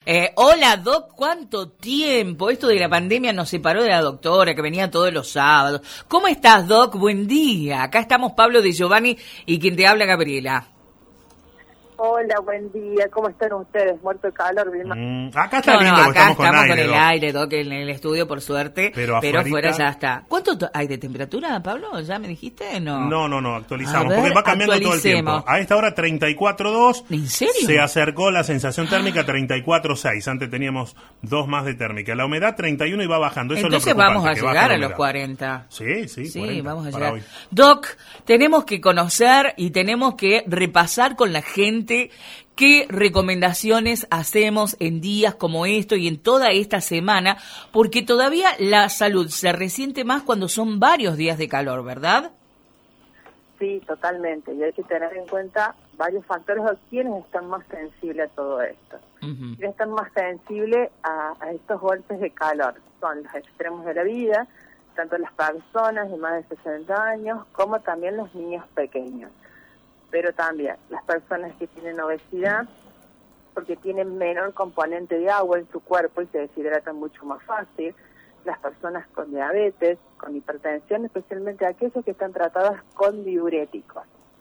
Hola, Doc, ¿cuánto tiempo? Esto de la pandemia nos separó de la doctora que venía todos los sábados. ¿Cómo estás, Doc? Buen día. Acá estamos Pablo de Giovanni y quien te habla, Gabriela. Hola, buen día. ¿Cómo están ustedes? Muerto de calor, bien. Acá está lindo, acá estamos con el Doc. aire, Doc, en el estudio, por suerte, pero afuera ya está. ¿Cuánto hay de temperatura, Pablo? ¿Ya me dijiste? No, actualizamos, porque va cambiando todo el tiempo. A esta hora 34.2. ¿En serio? Se acercó la sensación térmica 34.6. Antes teníamos 2 más de térmica. La humedad 31 y va bajando. Eso entonces es lo vamos a preocupante, llegar a los 40. Sí, 40 vamos a para llegar. hoy. Doc, tenemos que conocer y tenemos que repasar con la gente qué recomendaciones hacemos en días como esto y en toda esta semana, porque todavía la salud se resiente más cuando son varios días de calor, ¿verdad? Sí, totalmente. Y hay que tener en cuenta varios factores de quiénes están más sensibles a todo esto. Quienes están más sensibles a estos golpes de calor son los extremos de la vida, tanto las personas de más de 60 años como también los niños pequeños. Pero también las personas que tienen obesidad, porque tienen menor componente de agua en su cuerpo y se deshidratan mucho más fácil, las personas con diabetes, con hipertensión, especialmente aquellas que están tratadas con diuréticos.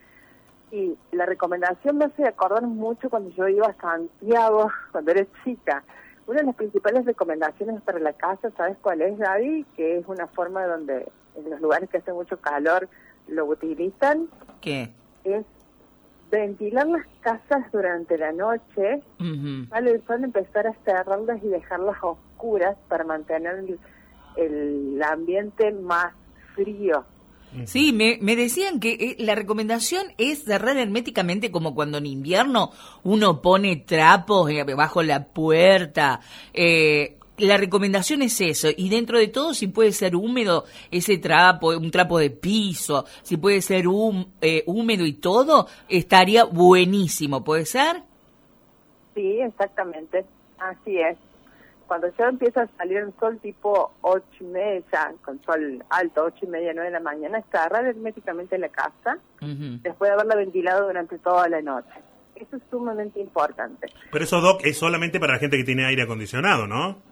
Y la recomendación me hace acordar mucho cuando yo iba a Santiago, cuando era chica. Una de las principales recomendaciones para la casa, ¿sabes cuál es, Gaby? Que es una forma donde en los lugares que hace mucho calor lo utilizan. ¿Qué? Es ventilar las casas durante la noche, ¿vale? El sol empezar a cerrarlas y dejarlas oscuras para mantener el ambiente más frío. Sí, me decían que la recomendación es cerrar herméticamente como cuando en invierno uno pone trapos bajo la puerta. La recomendación es eso, y dentro de todo, si puede ser húmedo ese trapo, un trapo de piso, si puede ser húmedo y todo, estaría buenísimo, ¿puede ser? Sí, exactamente, así es. Cuando ya empieza a salir el sol tipo 8:30, con sol alto, 8:30, 9 de la mañana, cerrar herméticamente la casa, después de haberla ventilado durante toda la noche. Eso es sumamente importante. Pero eso, Doc, es solamente para la gente que tiene aire acondicionado, ¿no?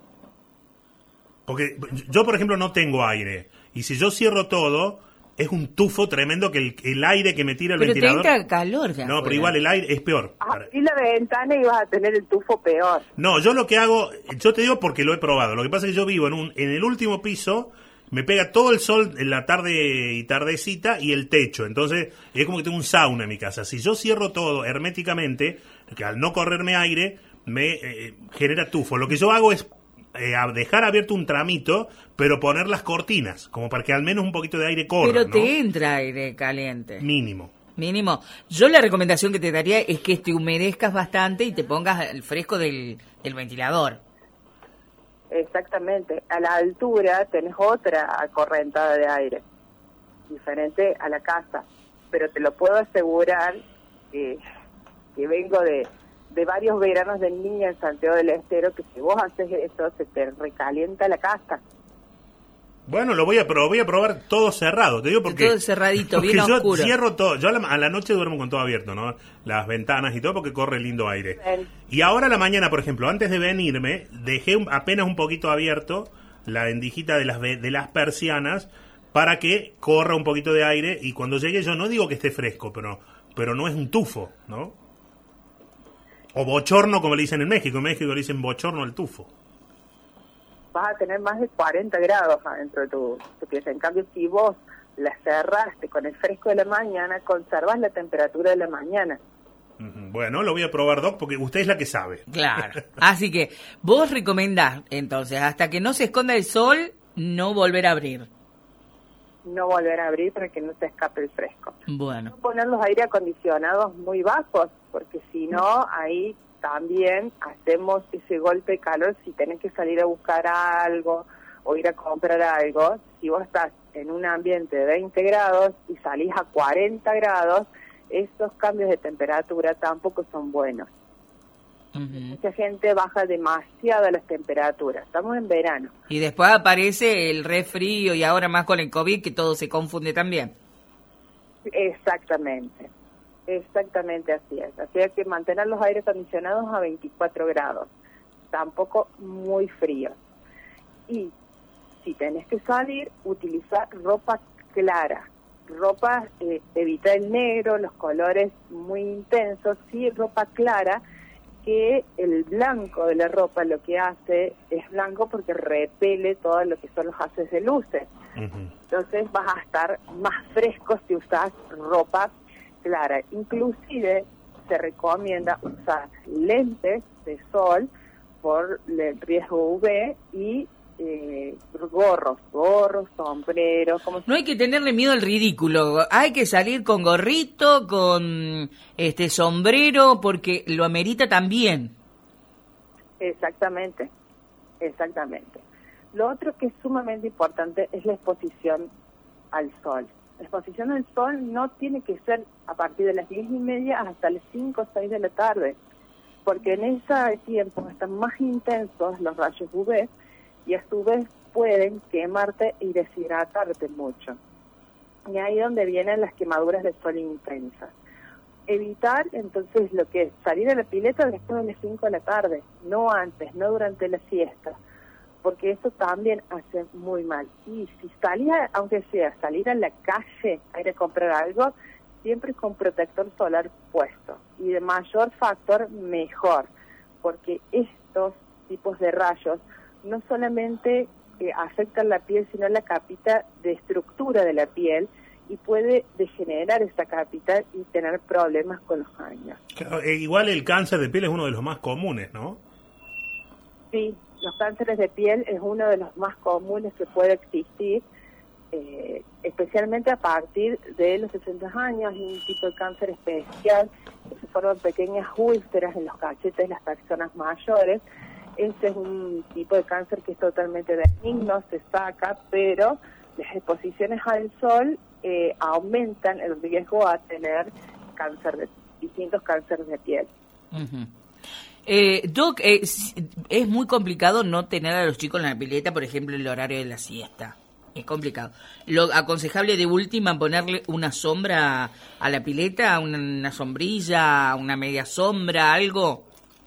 Porque yo, por ejemplo, no tengo aire. Y si yo cierro todo, es un tufo tremendo que el aire que me tira el ventilador... Pero te entra calor ya. No, pero igual el aire es peor. Abrí la ventana y vas a tener el tufo peor. No, yo lo que hago... Yo te digo porque lo he probado. Lo que pasa es que yo vivo en el último piso, me pega todo el sol en la tarde y tardecita y el techo. Entonces, es como que tengo un sauna en mi casa. Si yo cierro todo herméticamente, que al no correrme aire, me genera tufo. Lo que yo hago es... dejar abierto un tramito, pero poner las cortinas, como para que al menos un poquito de aire corra, pero ¿no? te entra aire caliente. Mínimo. Yo la recomendación que te daría es que te humedezcas bastante y te pongas el fresco del ventilador. Exactamente. A la altura tenés otra correntada de aire, diferente a la casa. Pero te lo puedo asegurar que vengo de varios veranos de niña en Santiago del Estero, que si vos haces eso, se te recalienta la casa. Bueno, lo voy a probar todo cerrado, te digo porque... Todo cerradito, bien yo oscuro. Cierro todo, yo a la noche duermo con todo abierto, ¿no? Las ventanas y todo porque corre lindo aire. Bien. Y ahora a la mañana, por ejemplo, antes de venirme, dejé apenas un poquito abierto la vendijita de las persianas para que corra un poquito de aire y cuando llegue yo no digo que esté fresco, pero no es un tufo, ¿no? O bochorno, como le dicen en México. En México le dicen bochorno al tufo. Vas a tener más de 40 grados adentro de tu pieza. En cambio, si vos la cerraste con el fresco de la mañana, conservas la temperatura de la mañana. Bueno, lo voy a probar, Doc, porque usted es la que sabe. Claro. Así que vos recomendás, entonces, hasta que no se esconda el sol, no volver a abrir. No volver a abrir para que no se escape el fresco. Bueno. No poner los aire acondicionados muy bajos, porque si no, ahí también hacemos ese golpe de calor. Si tenés que salir a buscar algo o ir a comprar algo, si vos estás en un ambiente de 20 grados y salís a 40 grados, esos cambios de temperatura tampoco son buenos. Mucha gente baja demasiado las temperaturas. Estamos en verano. Y después aparece el resfrío y ahora más con el COVID que todo se confunde también. Exactamente así es. Así hay que mantener los aires acondicionados a 24 grados. tampoco muy fríos. Y si tenés que salir, utilizar ropa clara. Ropa, evita el negro, los colores muy intensos, sí, ropa clara, que el blanco de la ropa lo que hace es blanco porque repele todo lo que son los haces de luces. Entonces vas a estar más fresco si usas ropa clara. Inclusive se recomienda usar lentes de sol por el riesgo UV y gorros, sombreros. No hay que tenerle miedo al ridículo, hay que salir con gorrito, con sombrero, porque lo amerita también. Exactamente. Lo otro que es sumamente importante es la exposición al sol. La exposición al sol no tiene que ser a partir de las 10:30 hasta las 5 o 6 de la tarde, porque en ese tiempo están más intensos los rayos UV y a su vez pueden quemarte y deshidratarte mucho. Y ahí es donde vienen las quemaduras de sol intensas. Evitar entonces lo que es salir a la pileta después de las 5 de la tarde, no antes, no durante la siesta, porque eso también hace muy mal. Y si salís, aunque sea salir a la calle a ir a comprar algo, siempre con protector solar puesto. Y de mayor factor, mejor, porque estos tipos de rayos no solamente afectan la piel, sino la capita de estructura de la piel, y puede degenerar esa capita y tener problemas con los años. Claro, igual el cáncer de piel es uno de los más comunes, ¿no? Sí, los cánceres de piel es uno de los más comunes que puede existir, especialmente a partir de los 60 años. Hay un tipo de cáncer especial que se forman pequeñas úlceras en los cachetes de las personas mayores. Este es un tipo de cáncer que es totalmente benigno, se saca, pero las exposiciones al sol aumentan el riesgo a tener distintos cánceres de piel. Doc, es muy complicado no tener a los chicos en la pileta, por ejemplo, el horario de la siesta. Es complicado. Lo aconsejable de última, ponerle una sombra a la pileta, una sombrilla, una media sombra, algo.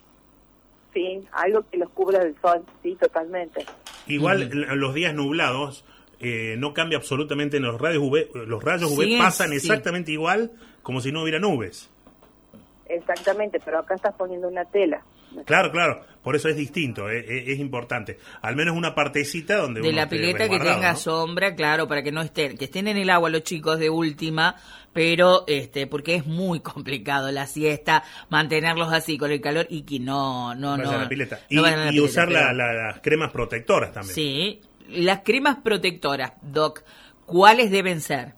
Sí, algo que los cubra del sol, sí, totalmente. Igual los días nublados no cambia absolutamente en los rayos UV. Los rayos UV pasan exactamente igual como si no hubiera nubes. Exactamente, pero acá estás poniendo una tela. Claro, por eso es distinto, es importante. Al menos una partecita donde de uno la pileta que tenga, ¿no?, sombra, claro, para que no estén en el agua los chicos de última, pero porque es muy complicado la siesta, mantenerlos así con el calor y que no la pileta. No vayan a la pileta, usar las cremas protectoras también. Sí, las cremas protectoras, Doc, ¿cuáles deben ser?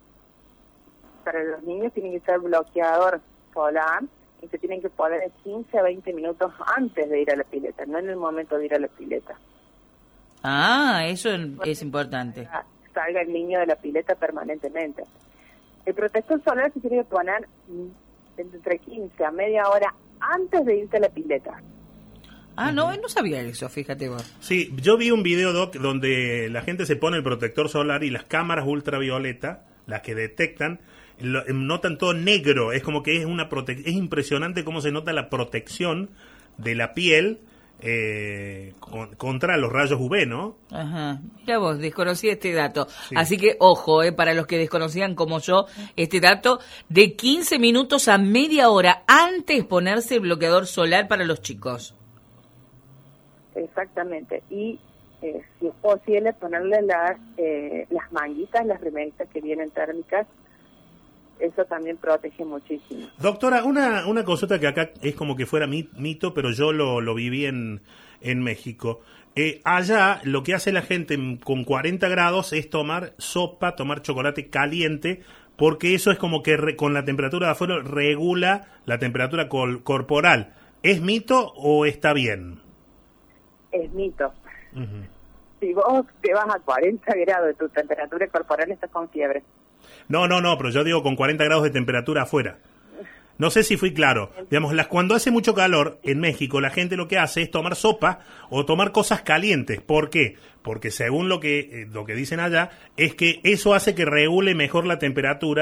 Para los niños tienen que ser bloqueador solar y se tienen que poner 15 a 20 minutos antes de ir a la pileta, no en el momento de ir a la pileta. Eso es importante. Salga el niño de la pileta permanentemente. El protector solar se tiene que poner entre 15 a media hora antes de irte a la pileta. No sabía eso, fíjate vos. Sí, yo vi un video, Doc, donde la gente se pone el protector solar y las cámaras ultravioleta, las que detectan, notan todo negro. Es como que es es impresionante cómo se nota la protección de la piel contra los rayos UV, ¿no? Ajá, mira vos, desconocí este dato. Sí. Así que, ojo, para los que desconocían como yo este dato, de 15 minutos a media hora antes ponerse el bloqueador solar para los chicos. Exactamente, y si es posible ponerle las manguitas, las remeritas que vienen térmicas, eso también protege muchísimo. Doctora, una consulta que acá es como que fuera mito, pero yo lo viví en México. Allá lo que hace la gente con 40 grados es tomar sopa, tomar chocolate caliente, porque eso es como que con la temperatura de afuera regula la temperatura corporal. ¿Es mito o está bien? Es mito. Si vos te vas a 40 grados de tu temperatura corporal, estás con fiebre. No, pero yo digo con 40 grados de temperatura afuera. No sé si fui claro. Digamos, cuando hace mucho calor en México, la gente lo que hace es tomar sopa o tomar cosas calientes. ¿Por qué? Porque según lo que dicen allá, es que eso hace que regule mejor la temperatura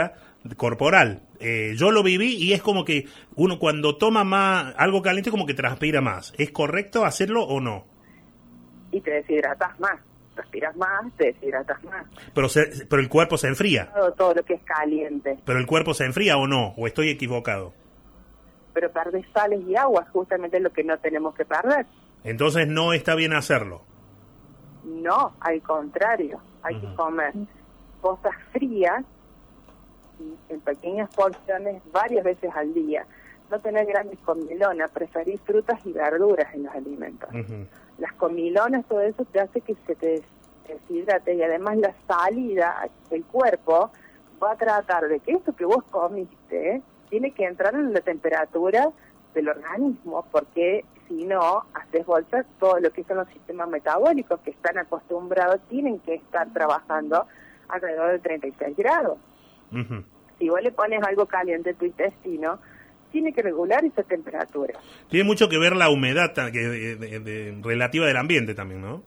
corporal. Yo lo viví y es como que uno cuando toma más algo caliente como que transpira más. ¿Es correcto hacerlo o no? Y te deshidratas más, respiras más, te deshidratas más. Pero el cuerpo se enfría. Todo lo que es caliente. ¿Pero el cuerpo se enfría o no? ¿O estoy equivocado? Pero perdés sales y agua, justamente lo que no tenemos que perder. Entonces no está bien hacerlo. No, al contrario, hay que comer cosas frías en pequeñas porciones varias veces al día. No tener grandes comilonas, preferir frutas y verduras en los alimentos. Las comilonas, todo eso te hace que se te deshidrate y además la salida del cuerpo va a tratar de que eso que vos comiste tiene que entrar en la temperatura del organismo, porque si no, haces bolsas todo lo que son los sistemas metabólicos que están acostumbrados, tienen que estar trabajando alrededor de 36 grados. Si vos le pones algo caliente a tu intestino, tiene que regular esa temperatura. Tiene mucho que ver la humedad relativa del ambiente también, ¿no?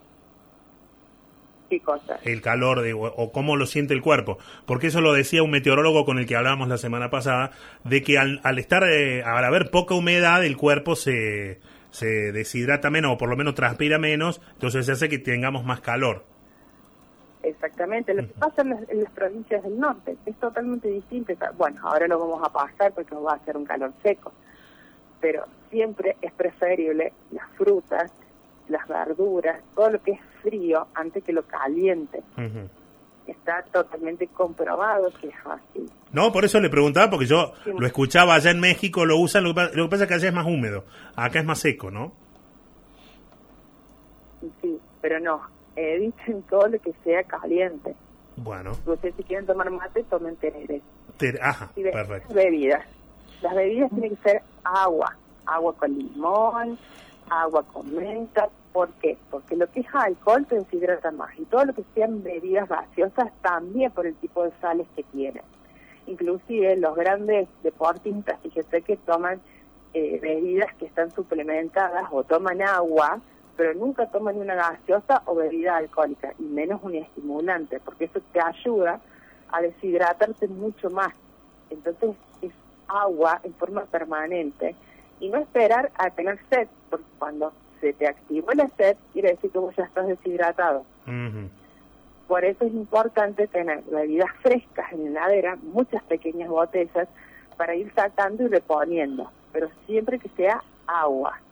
¿Qué cosa? El calor o cómo lo siente el cuerpo. Porque eso lo decía un meteorólogo con el que hablábamos la semana pasada, de que al haber poca humedad, el cuerpo se deshidrata menos, o por lo menos transpira menos, entonces se hace que tengamos más calor. Exactamente, lo que pasa en las provincias del norte es totalmente distinto. Bueno, ahora lo vamos a pasar porque va a ser un calor seco, pero siempre es preferible las frutas, las verduras, todo lo que es frío antes que lo caliente. Está totalmente comprobado que es así. No, por eso le preguntaba, porque yo lo escuchaba allá en México, lo usan, lo que pasa es que allá es más húmedo, acá es más seco, ¿no? Sí, pero no, eviten todo lo que sea caliente. Bueno. Ustedes si quieren tomar mate, tomen tereré. Ajá, perfecto. Las bebidas tienen que ser agua con limón, agua con menta. ¿Por qué? Porque lo que es alcohol te deshidrata más, y todo lo que sean bebidas gaseosas también, por el tipo de sales que tienen. Inclusive los grandes deportistas, fíjate que toman bebidas que están suplementadas o toman agua, pero nunca toman una gaseosa o bebida alcohólica, y menos un estimulante, porque eso te ayuda a deshidratarte mucho más. Entonces es agua en forma permanente, y no esperar a tener sed, porque cuando se te activó la sed, quiere decir que vos ya estás deshidratado. Por eso es importante tener bebidas frescas en la heladera, muchas pequeñas botellas, para ir sacando y reponiendo, pero siempre que sea agua.